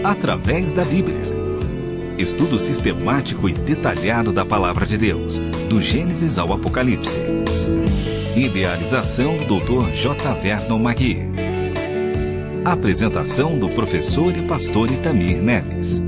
através da Bíblia. Estudo sistemático e detalhado da Palavra de Deus, do Gênesis ao Apocalipse. Idealização do Dr. J. Vernon Magui. Apresentação do professor e pastor Itamir Neves.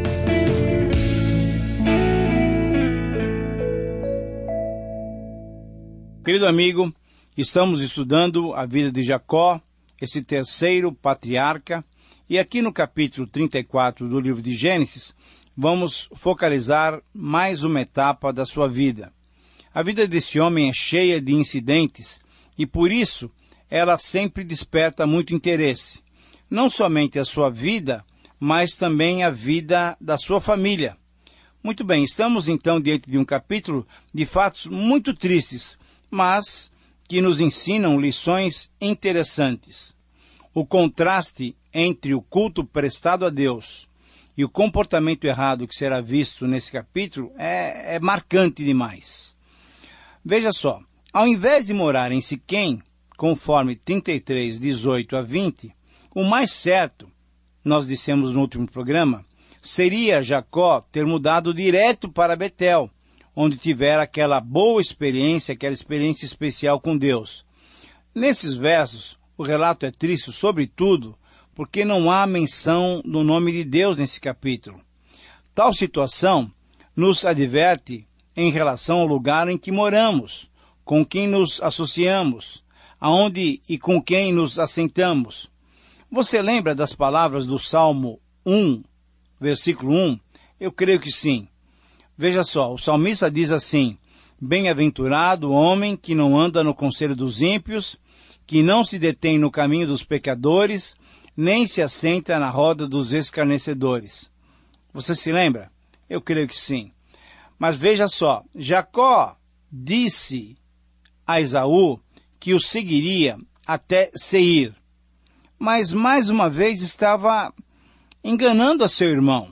Querido amigo, estamos estudando a vida de Jacó, esse terceiro patriarca, e aqui no capítulo 34 do livro de Gênesis, vamos focalizar mais uma etapa da sua vida. A vida desse homem é cheia de incidentes e, por isso, ela sempre desperta muito interesse. Não somente a sua vida, mas também a vida da sua família. Muito bem, estamos então diante de um capítulo de fatos muito tristes, mas que nos ensinam lições interessantes. O contraste entre o culto prestado a Deus e o comportamento errado que será visto nesse capítulo é marcante demais. Veja só, ao invés de morar em Siquém, conforme 33, 18 a 20, o mais certo, nós dissemos no último programa, seria Jacó ter mudado direto para Betel, onde tiver aquela boa experiência, aquela experiência especial com Deus. Nesses versos, o relato é triste, sobretudo, porque não há menção do nome de Deus nesse capítulo. Tal situação nos adverte em relação ao lugar em que moramos, com quem nos associamos, aonde e com quem nos assentamos. Você lembra das palavras do Salmo 1, versículo 1? Eu creio que sim. Veja só, o salmista diz assim: bem-aventurado o homem que não anda no conselho dos ímpios, que não se detém no caminho dos pecadores, nem se assenta na roda dos escarnecedores. Você se lembra? Eu creio que sim. Mas veja só, Jacó disse a Esaú que o seguiria até Seir. Mas mais uma vez estava enganando a seu irmão.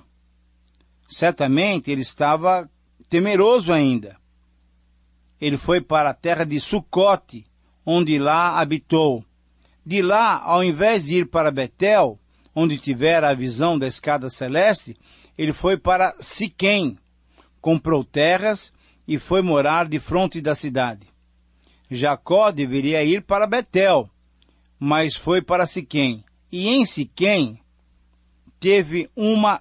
Certamente ele estava temeroso ainda. Ele foi para a terra de Sucote, onde lá habitou. De lá, ao invés de ir para Betel, onde tivera a visão da escada celeste, ele foi para Siquém, comprou terras e foi morar defronte da cidade. Jacó deveria ir para Betel, mas foi para Siquém. E em Siquém teve uma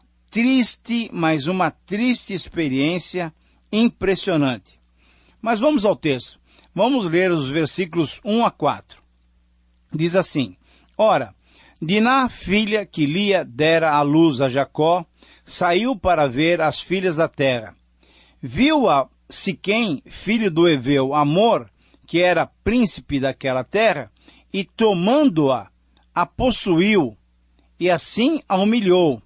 triste experiência impressionante. Mas vamos ao texto. Vamos ler os versículos 1 a 4. Diz assim: Ora, Diná, filha que Lia dera à luz a Jacó, saiu para ver as filhas da terra. Viu-a Siquém, filho do Heveu, Amor, que era príncipe daquela terra, e tomando-a, a possuiu, e assim a humilhou.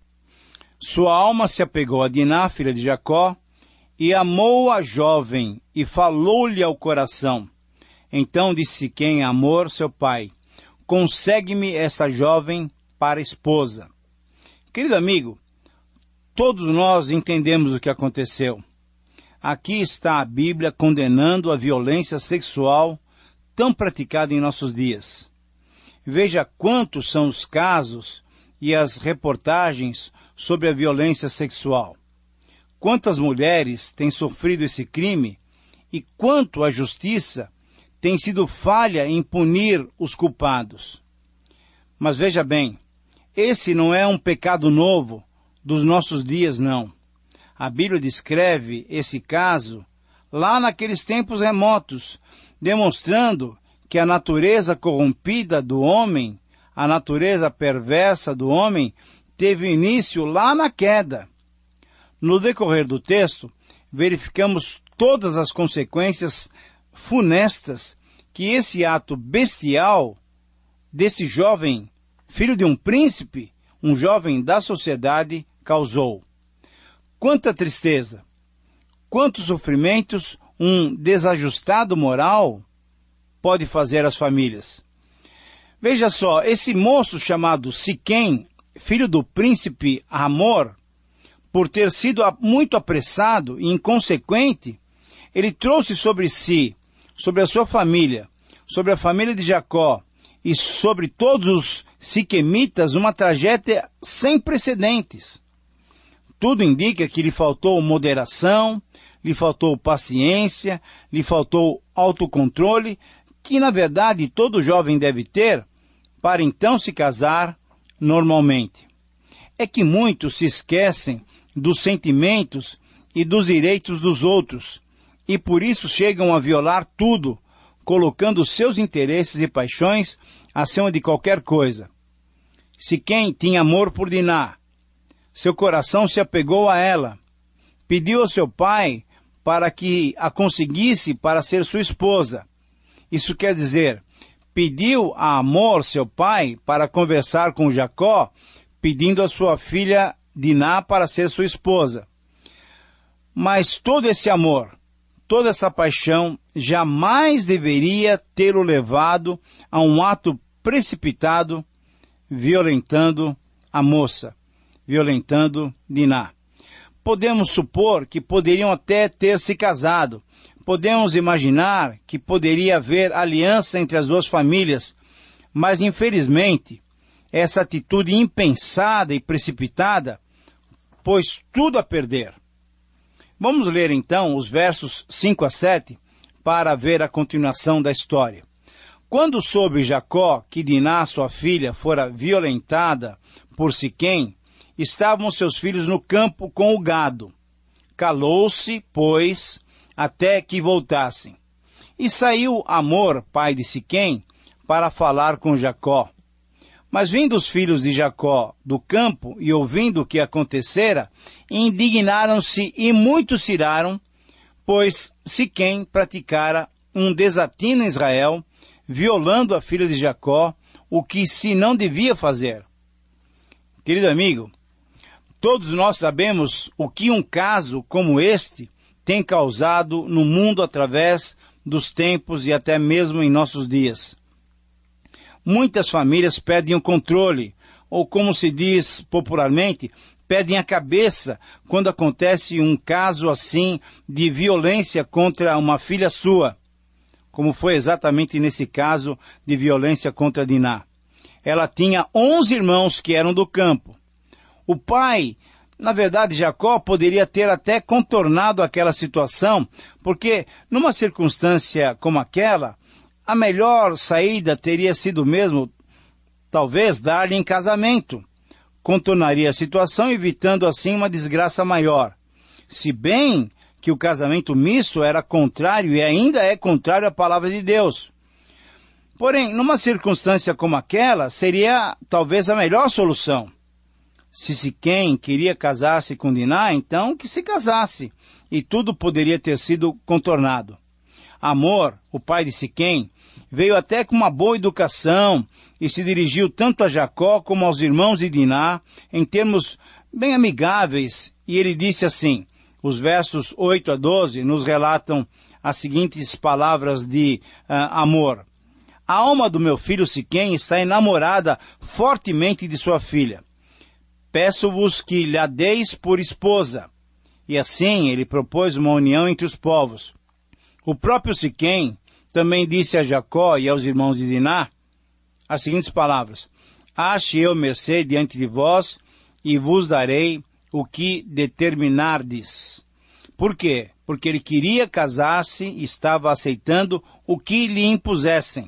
Sua alma se apegou a Diná, filha de Jacó, e amou a jovem, e falou-lhe ao coração. Então disse Siquém a Amor, seu pai: consegue-me esta jovem para esposa. Querido amigo, todos nós entendemos o que aconteceu. Aqui está a Bíblia condenando a violência sexual tão praticada em nossos dias. Veja quantos são os casos e as reportagens sobre a violência sexual. Quantas mulheres têm sofrido esse crime e quanto a justiça tem sido falha em punir os culpados. Mas veja bem, esse não é um pecado novo dos nossos dias, não. A Bíblia descreve esse caso lá naqueles tempos remotos, demonstrando que a natureza corrompida do homem, a natureza perversa do homem, teve início lá na queda. No decorrer do texto, verificamos todas as consequências funestas que esse ato bestial desse jovem, filho de um príncipe, um jovem da sociedade, causou. Quanta tristeza, quantos sofrimentos um desajustado moral pode fazer às famílias. Veja só, esse moço chamado Siquém, filho do príncipe Amor, por ter sido muito apressado e inconsequente, ele trouxe sobre si, sobre a sua família, sobre a família de Jacó e sobre todos os siquemitas uma tragédia sem precedentes. Tudo indica que lhe faltou moderação, lhe faltou paciência, lhe faltou autocontrole, que na verdade todo jovem deve ter para então se casar normalmente. É que muitos se esquecem dos sentimentos e dos direitos dos outros, e por isso chegam a violar tudo, colocando seus interesses e paixões acima de qualquer coisa. Siquém tinha amor por Diná. Seu coração se apegou a ela. Pediu ao seu pai para que a conseguisse para ser sua esposa. Isso quer dizer, pediu a Amor, seu pai, para conversar com Jacó, pedindo a sua filha Diná para ser sua esposa. Mas todo esse amor, toda essa paixão, jamais deveria tê-lo levado a um ato precipitado, violentando a moça, violentando Diná. Podemos supor que poderiam até ter se casado. Podemos imaginar que poderia haver aliança entre as duas famílias, mas infelizmente essa atitude impensada e precipitada pôs tudo a perder. Vamos ler então os versos 5 a 7 para ver a continuação da história. Quando soube Jacó que Diná, sua filha, fora violentada por Siquém, estavam seus filhos no campo com o gado. Calou-se, pois, até que voltassem. E saiu Amor, pai de Siquém, para falar com Jacó. Mas vindo os filhos de Jacó do campo e ouvindo o que acontecera, indignaram-se e muito se iraram, pois Siquém praticara um desatino em Israel, violando a filha de Jacó, o que se não devia fazer. Querido amigo, todos nós sabemos o que um caso como este tem causado no mundo através dos tempos e até mesmo em nossos dias. Muitas famílias perdem o controle, ou como se diz popularmente, perdem a cabeça quando acontece um caso assim de violência contra uma filha sua, como foi exatamente nesse caso de violência contra Diná. Ela tinha 11 irmãos que eram do campo. O pai, na verdade, Jacó, poderia ter até contornado aquela situação, porque numa circunstância como aquela, a melhor saída teria sido mesmo, talvez, dar-lhe em casamento. Contornaria a situação, evitando assim uma desgraça maior. Se bem que o casamento misto era contrário e ainda é contrário à palavra de Deus. Porém, numa circunstância como aquela, seria talvez a melhor solução. Se Siquém queria casar-se com Diná, então que se casasse, e tudo poderia ter sido contornado. Amor, o pai de Siquém, veio até com uma boa educação e se dirigiu tanto a Jacó como aos irmãos de Diná, em termos bem amigáveis, e ele disse assim, os versos 8 a 12 nos relatam as seguintes palavras de Amor. A alma do meu filho Siquém está enamorada fortemente de sua filha. Peço-vos que lhe a deis por esposa. E assim ele propôs uma união entre os povos. O próprio Siquém também disse a Jacó e aos irmãos de Diná as seguintes palavras. Ache eu mercê diante de vós e vos darei o que determinardes. Por quê? Porque ele queria casar-se e estava aceitando o que lhe impusessem.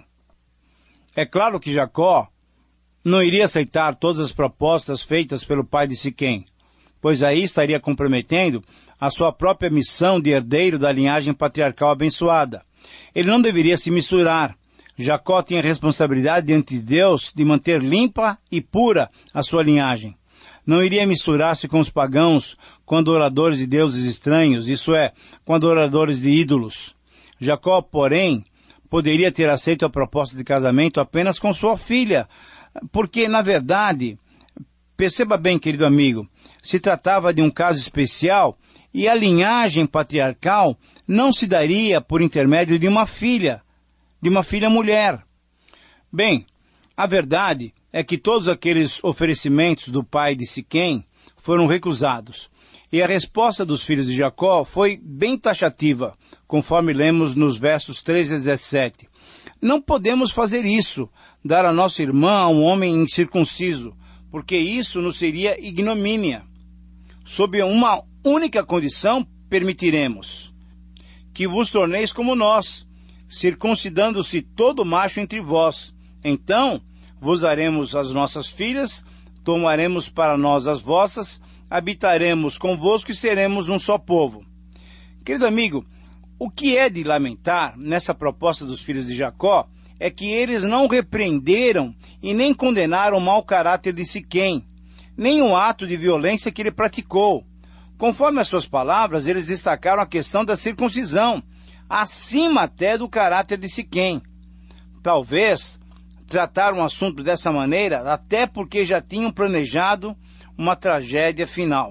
É claro que Jacó não iria aceitar todas as propostas feitas pelo pai de Siquém, pois aí estaria comprometendo a sua própria missão de herdeiro da linhagem patriarcal abençoada. Ele não deveria se misturar. Jacó tinha a responsabilidade diante de Deus de manter limpa e pura a sua linhagem. Não iria misturar-se com os pagãos, com adoradores de deuses estranhos, isso é, com adoradores de ídolos. Jacó, porém, poderia ter aceito a proposta de casamento apenas com sua filha, porque, na verdade, perceba bem, querido amigo, se tratava de um caso especial e a linhagem patriarcal não se daria por intermédio de uma filha mulher. Bem, a verdade é que todos aqueles oferecimentos do pai de Siquém foram recusados. E a resposta dos filhos de Jacó foi bem taxativa, conforme lemos nos versos 13 a 17. Não podemos fazer isso, dar a nossa irmã a um homem incircunciso, porque isso nos seria ignomínia. Sob uma única condição permitiremos: que vos torneis como nós, circuncidando-se todo macho entre vós. Então vos daremos as nossas filhas, tomaremos para nós as vossas, habitaremos convosco e seremos um só povo. Querido amigo, o que é de lamentar nessa proposta dos filhos de Jacó é que eles não repreenderam e nem condenaram o mau caráter de Siquém, nem o ato de violência que ele praticou. Conforme as suas palavras, eles destacaram a questão da circuncisão, acima até do caráter de Siquém. Talvez trataram o assunto dessa maneira até porque já tinham planejado uma tragédia final.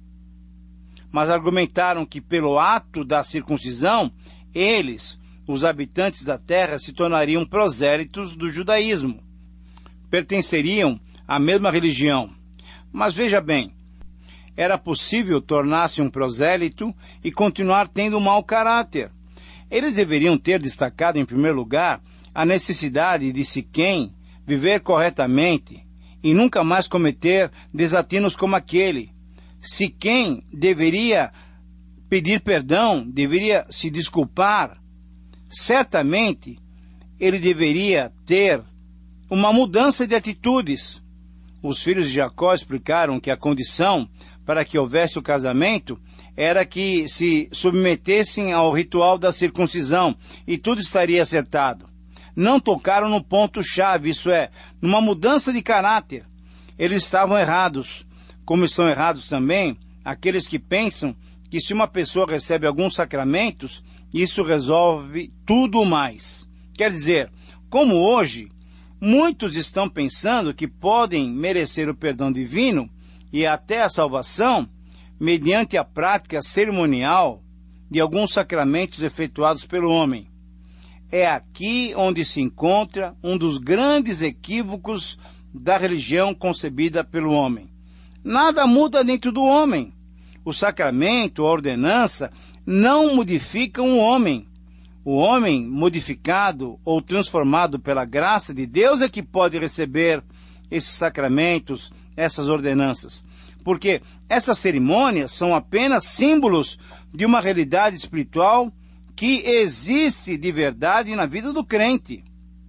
Mas argumentaram que pelo ato da circuncisão, eles, os habitantes da terra, se tornariam prosélitos do judaísmo. Pertenceriam à mesma religião. Mas veja bem, era possível tornar-se um prosélito e continuar tendo um mau caráter. Eles deveriam ter destacado, em primeiro lugar, a necessidade de Siquém viver corretamente e nunca mais cometer desatinos como aquele. Siquém deveria pedir perdão, deveria se desculpar. Certamente, ele deveria ter uma mudança de atitudes. Os filhos de Jacó explicaram que a condição para que houvesse o casamento era que se submetessem ao ritual da circuncisão e tudo estaria acertado. Não tocaram no ponto-chave, isso é, numa mudança de caráter. Eles estavam errados, como estão errados também aqueles que pensam que se uma pessoa recebe alguns sacramentos, isso resolve tudo mais. Quer dizer, como hoje, muitos estão pensando que podem merecer o perdão divino e até a salvação mediante a prática cerimonial de alguns sacramentos efetuados pelo homem. É aqui onde se encontra um dos grandes equívocos da religião concebida pelo homem. Nada muda dentro do homem. O sacramento, a ordenança, não modificam o homem. O homem modificado ou transformado pela graça de Deus é que pode receber esses sacramentos, essas ordenanças. Porque essas cerimônias são apenas símbolos de uma realidade espiritual que existe de verdade na vida do crente.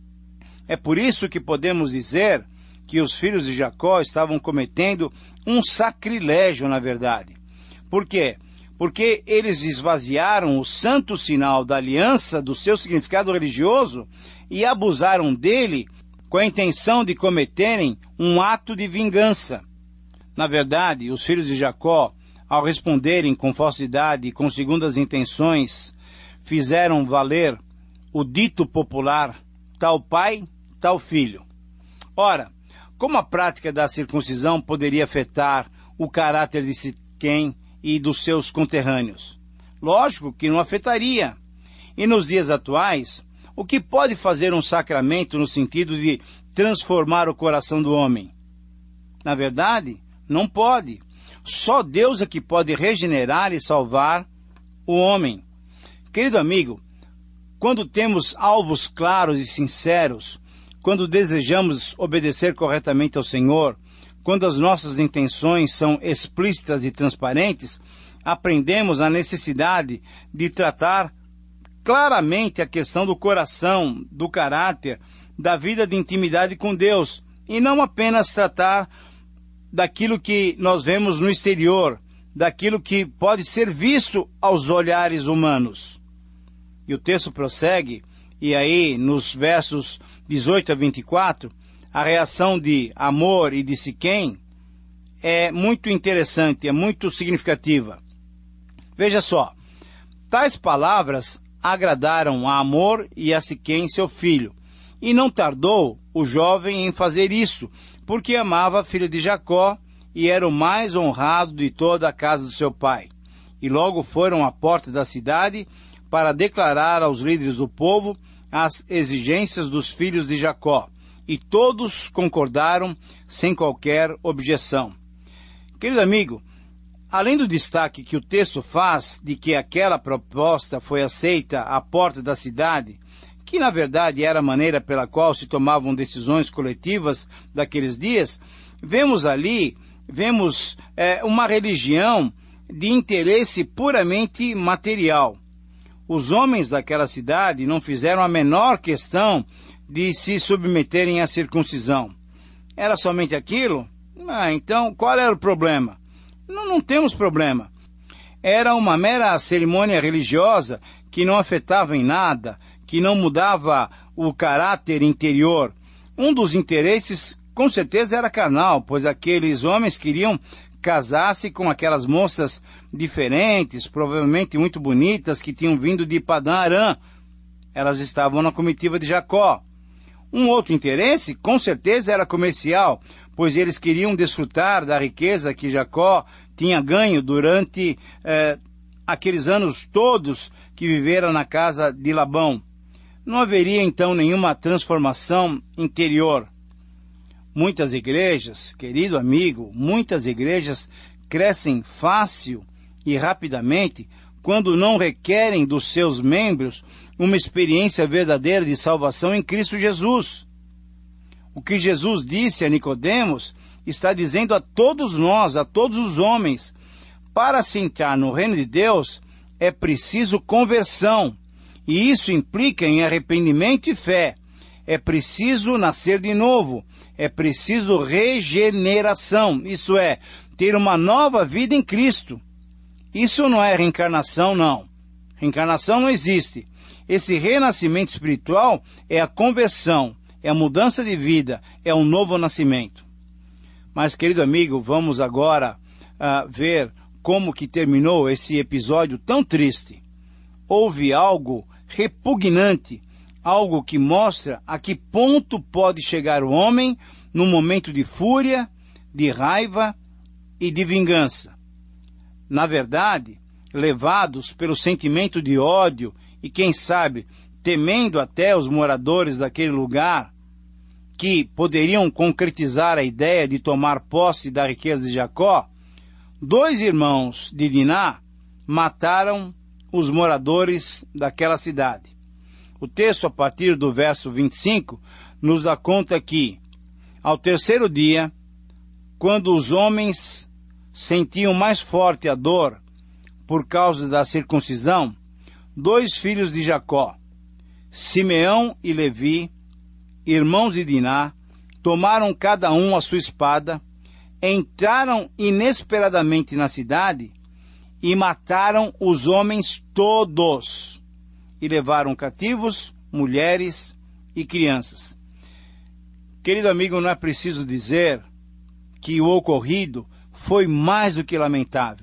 É por isso que podemos dizer que os filhos de Jacó estavam cometendo um sacrilégio, na verdade. Por quê? Porque eles esvaziaram o santo sinal da aliança do seu significado religioso e abusaram dele com a intenção de cometerem um ato de vingança. Na verdade, os filhos de Jacó, ao responderem com falsidade e com segundas intenções, fizeram valer o dito popular, tal pai, tal filho. Ora, como a prática da circuncisão poderia afetar o caráter de Siquém e dos seus conterrâneos? Lógico que não afetaria. E nos dias atuais, o que pode fazer um sacramento no sentido de transformar o coração do homem? Na verdade, não pode. Só Deus é que pode regenerar e salvar o homem. Querido amigo, quando temos alvos claros e sinceros, quando desejamos obedecer corretamente ao Senhor, quando as nossas intenções são explícitas e transparentes, aprendemos a necessidade de tratar claramente a questão do coração, do caráter, da vida de intimidade com Deus, e não apenas tratar daquilo que nós vemos no exterior, daquilo que pode ser visto aos olhares humanos. E o texto prossegue, e aí nos versos 18 a 24, a reação de Amor e de Siquém é muito interessante, é muito significativa. Veja só, tais palavras agradaram a Amor e a Siquém, seu filho, e não tardou o jovem em fazer isso, porque amava a filha de Jacó e era o mais honrado de toda a casa do seu pai. E logo foram à porta da cidade para declarar aos líderes do povo as exigências dos filhos de Jacó. E todos concordaram sem qualquer objeção. Querido amigo, além do destaque que o texto faz de que aquela proposta foi aceita à porta da cidade, que na verdade era a maneira pela qual se tomavam decisões coletivas daqueles dias, vemos uma religião de interesse puramente material. Os homens daquela cidade não fizeram a menor questão de se submeterem à circuncisão. Era somente aquilo? Então qual era o problema? Não temos problema. Era uma mera cerimônia religiosa que não afetava em nada, que não mudava o caráter interior. Um dos interesses, com certeza, era carnal, pois aqueles homens queriam casar-se com aquelas moças diferentes, provavelmente muito bonitas, que tinham vindo de Padã Arã. Elas estavam na comitiva de Jacó. Um outro interesse, com certeza, era comercial, pois eles queriam desfrutar da riqueza que Jacó tinha ganho durante aqueles anos todos que viveram na casa de Labão. Não haveria então nenhuma transformação interior. Muitas igrejas, querido amigo, muitas igrejas crescem fácil e rapidamente quando não requerem dos seus membros uma experiência verdadeira de salvação em Cristo Jesus. O que Jesus disse a Nicodemos está dizendo a todos nós, a todos os homens: para se entrar no reino de Deus é preciso conversão, e isso implica em arrependimento e fé. É preciso nascer de novo, é preciso regeneração, isso é, ter uma nova vida em Cristo. Isso não é reencarnação, não. Reencarnação não existe. Esse renascimento espiritual é a conversão, é a mudança de vida, é um novo nascimento. Mas, querido amigo, vamos agora ver como que terminou esse episódio tão triste. Houve algo repugnante, algo que mostra a que ponto pode chegar o homem num momento de fúria, de raiva e de vingança. Na verdade, levados pelo sentimento de ódio e, quem sabe, temendo até os moradores daquele lugar, que poderiam concretizar a ideia de tomar posse da riqueza de Jacó, 2 irmãos de Diná mataram os moradores daquela cidade. O texto, a partir do verso 25, nos dá conta que, ao terceiro dia, quando os homens sentiam mais forte a dor por causa da circuncisão, 2 filhos de Jacó, Simeão e Levi, irmãos de Diná, tomaram cada um a sua espada, entraram inesperadamente na cidade e mataram os homens todos, e levaram cativos, mulheres e crianças. Querido amigo, não é preciso dizer que o ocorrido foi mais do que lamentável.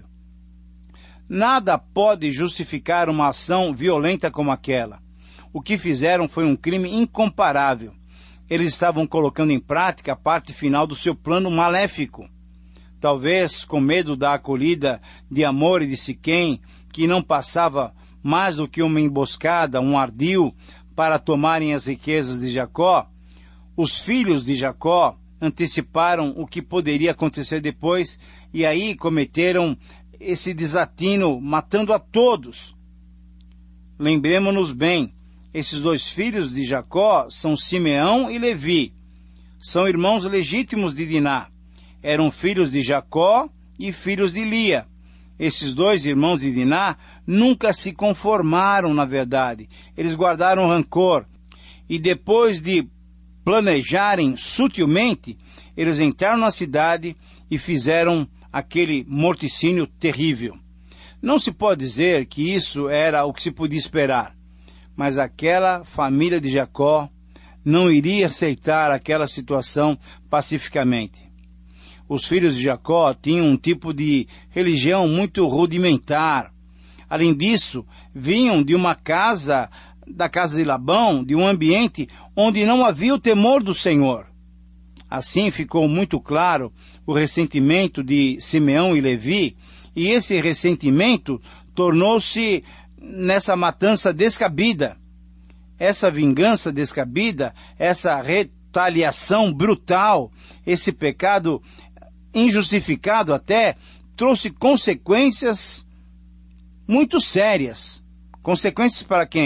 Nada pode justificar uma ação violenta como aquela. O que fizeram foi um crime incomparável. Eles estavam colocando em prática a parte final do seu plano maléfico. Talvez com medo da acolhida de Amor e de Siquém, que não passava mais do que uma emboscada, um ardil, para tomarem as riquezas de Jacó, os filhos de Jacó anteciparam o que poderia acontecer depois e aí cometeram esse desatino, matando a todos. Lembremos-nos bem, esses 2 filhos de Jacó são Simeão e Levi. São irmãos legítimos de Diná. Eram filhos de Jacó e filhos de Lia. Esses 2 irmãos de Diná nunca se conformaram, na verdade. Eles guardaram rancor. E depois de planejarem sutilmente, eles entraram na cidade e fizeram aquele morticínio terrível. Não se pode dizer que isso era o que se podia esperar, mas aquela família de Jacó não iria aceitar aquela situação pacificamente. Os filhos de Jacó tinham um tipo de religião muito rudimentar. Além disso, vinham de uma casa, da casa de Labão, de um ambiente onde não havia o temor do Senhor. Assim ficou muito claro o ressentimento de Simeão e Levi, e esse ressentimento tornou-se nessa matança descabida. Essa vingança descabida, essa retaliação brutal, esse pecado injustificado até, trouxe consequências muito sérias. Consequências para quem?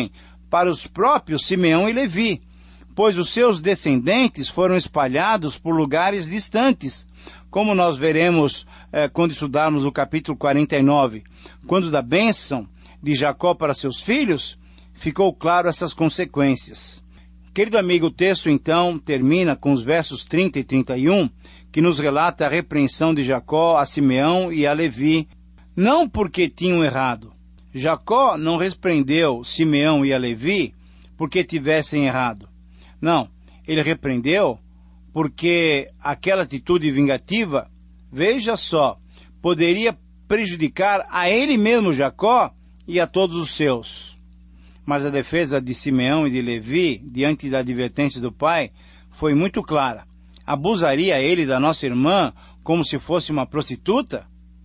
para os próprios Simeão e Levi, pois os seus descendentes foram espalhados por lugares distantes, como nós veremos quando estudarmos o capítulo 49, quando da bênção de Jacó para seus filhos, ficou claro essas consequências. Querido amigo, o texto então termina com os versos 30 e 31, que nos relata a repreensão de Jacó a Simeão e a Levi, não porque tinham errado. Jacó não repreendeu Simeão e a Levi porque tivessem errado. Não, ele repreendeu porque aquela atitude vingativa, veja só, poderia prejudicar a ele mesmo, Jacó, e a todos os seus. Mas a defesa de Simeão e de Levi, diante da advertência do pai, foi muito clara. Abusaria ele da nossa irmã como se fosse uma prostituta?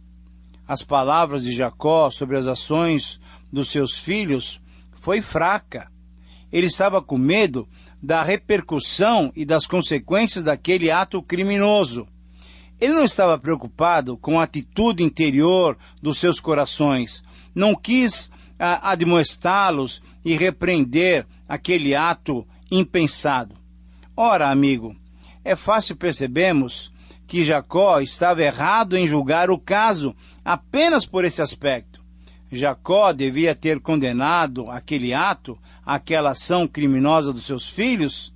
As palavras de Jacó sobre as ações dos seus filhos foi fraca. Ele estava com medo da repercussão e das consequências daquele ato criminoso. Ele não estava preocupado com a atitude interior dos seus corações. Não quis admoestá-los e repreender aquele ato impensado. Ora, amigo, é fácil percebermos que Jacó estava errado em julgar o caso apenas por esse aspecto. Jacó devia ter condenado aquele ato, aquela ação criminosa dos seus filhos,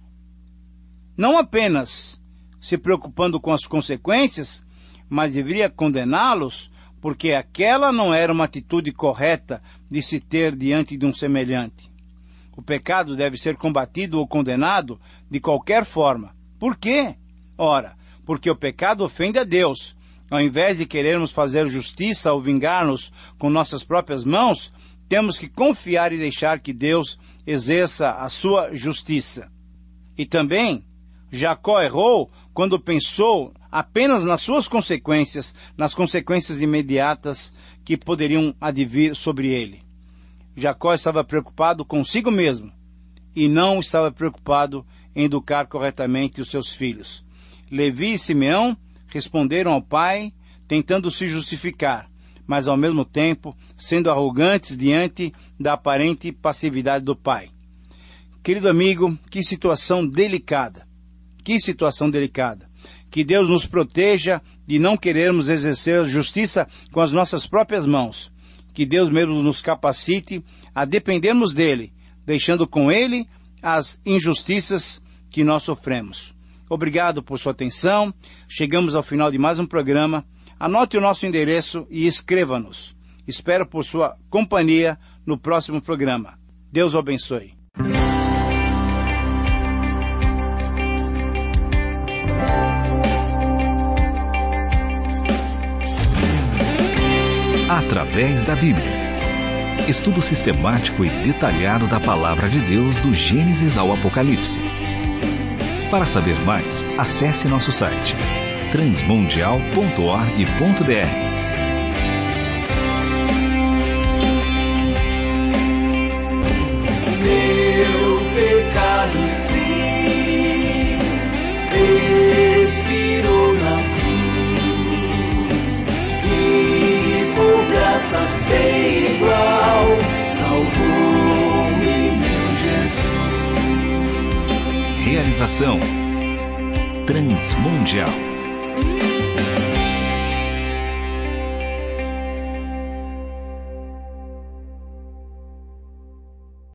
não apenas se preocupando com as consequências, mas deveria condená-los porque aquela não era uma atitude correta de se ter diante de um semelhante. O pecado deve ser combatido ou condenado de qualquer forma. Por quê? Ora, porque o pecado ofende a Deus. Ao invés de querermos fazer justiça ou vingar-nos com nossas próprias mãos, temos que confiar e deixar que Deus exerça a sua justiça. E também, Jacó errou quando pensou apenas nas suas consequências, nas consequências imediatas que poderiam advir sobre ele. Jacó estava preocupado consigo mesmo e não estava preocupado em educar corretamente os seus filhos. Levi e Simeão responderam ao pai, tentando se justificar, mas ao mesmo tempo sendo arrogantes diante da aparente passividade do pai. Querido amigo, que situação delicada! Que situação delicada! Que Deus nos proteja de não querermos exercer justiça com as nossas próprias mãos. Que Deus mesmo nos capacite a dependermos dele, deixando com ele as injustiças que nós sofremos. Obrigado por sua atenção. Chegamos ao final de mais um programa. Anote o nosso endereço e escreva-nos. Espero por sua companhia no próximo programa. Deus o abençoe. Através da Bíblia. Estudo sistemático e detalhado da Palavra de Deus do Gênesis ao Apocalipse. Para saber mais, acesse nosso site transmundial.org.br. Meu pecado sim expirou na cruz e por graça sem igual salvou-me meu Jesus. Realização Transmundial.